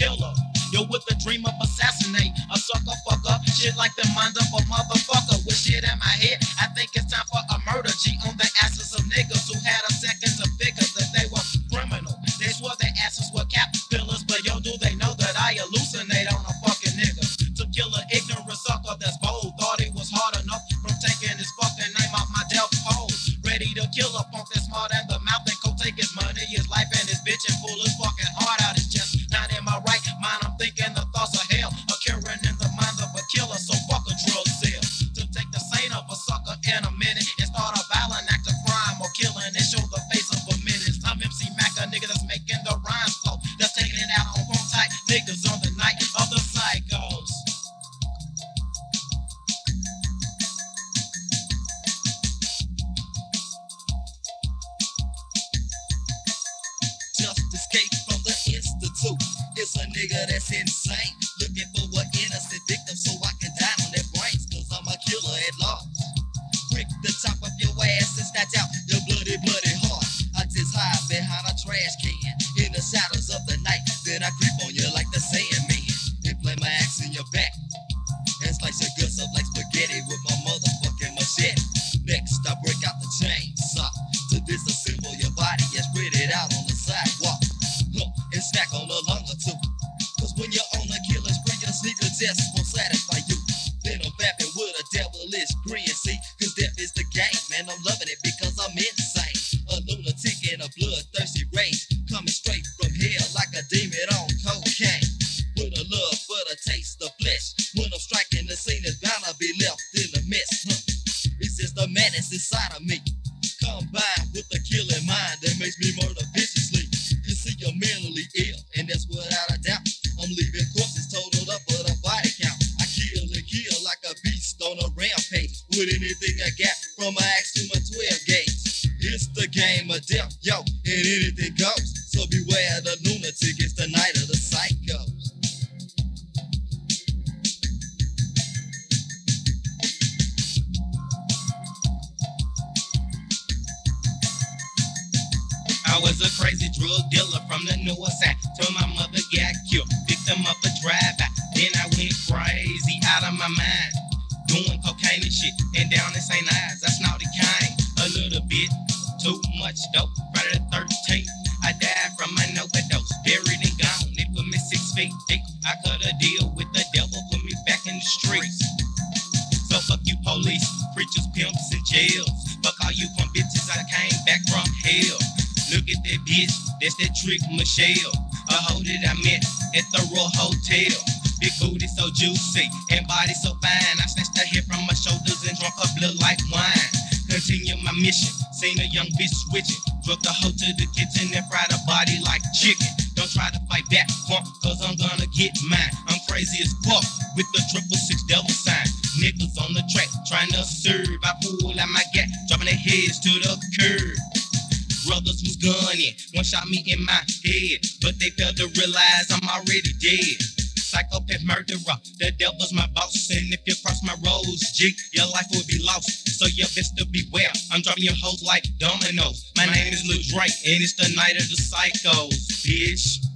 killer. Yo, with the dream of assassinate a sucker fucker, shit like the mind of a motherfucker. With shit in my head, I think it's time for a murder. G on the asses of niggas who had a second to figure that they were criminal. They swore their asses were caterpillars, but yo, do they know that I hallucinate on a fucking nigga? To kill an ignorant sucker that's bold, thought it was hard enough from taking his fucking name off my death pole. Ready to kill a punk that's smart in the mouth and go take his money, his life, and his bitch and pull his fucking heart out his chest. Not in my right mind, I'm thinking the thoughts of hell occurring in the mind of a killer, so fuck a drug sale. To take the saint of a sucker in a minute and start a violent act of crime or killing and show the face of a menace. I'm MC Mac, a nigga that's making the rhymes flow, that's taking it out on punk tight niggas on the night of the psychos. Just escaped from the institute. It's a nigga that's insane, looking for an innocent victim so I can die on their brains, cause I'm a killer at large. Quick to chop up your ass and snatch out your bloody heart. I just hide behind a trash can in the shadows of the night, then I creep on you like the Sandman and play my axe in your back and slice your guts up like spaghetti with my motherfucking machete. Next I break out the chainsaw to disassemble your body and spread it out on the sidewalk, and snack on a lung or two. Cause when you're on a killing spree, your sneaker just won't satisfy you. Then I'm bapping with a devilish grin, see, cause death is the game, man, I'm loving it because I'm insane. A lunatic in a bloodthirsty rage, coming straight from hell like a demon on cocaine. With a love for the taste of flesh, when I'm striking the scene, it's bound to be left in a mess, It's just the madness inside of me, combined with the killing mind that makes me murder viciously. You see, you're mentally ill, and that's without a doubt. I'm leaving corpses totaled up for the body count. I kill and kill like a beast on a rampage, with anything I got from my axe to my 12 gauge. It's the game of death, yo, and anything goes. So beware the lunatic, it's the night of the psychos. I was a crazy drug dealer from the north side till my mother got killed. Victim of a drive-by, then I went crazy out of my mind, doing cocaine and shit. And down in St. Ives, I snorted cane a little bit, too much dope. Friday the 13th, I died from an overdose, buried and gone. They put me 6 feet deep. I cut a deal with the devil, put me back in the streets. So fuck you police, preachers, pimps, and jails. Fuck all you punk bitches, I came back from hell. Look at that bitch, that's that trick Michelle, a hoe that I met at the Royal Hotel. Big booty so juicy and body so fine, I snatched her hair from my shoulders and drunk her blood like wine. Continue my mission, seen a young bitch switching, drug the hoe to the kitchen and fried her body like chicken. Don't try to fight back, punk, cause I'm gonna get mine. I'm crazy as fuck with the 666 devil sign. Niggas on the track trying to serve, I pull out my gat, dropping their heads to the curb. Brothers was gunning, one shot me in my head, but they failed to realize I'm already dead. Psychopath murderer, the devil's my boss, and if you cross my roads, G, your life will be lost. So you best to beware, I'm dropping your hoes like dominoes. My name is Lil Drake, and it's the night of the psychos, bitch.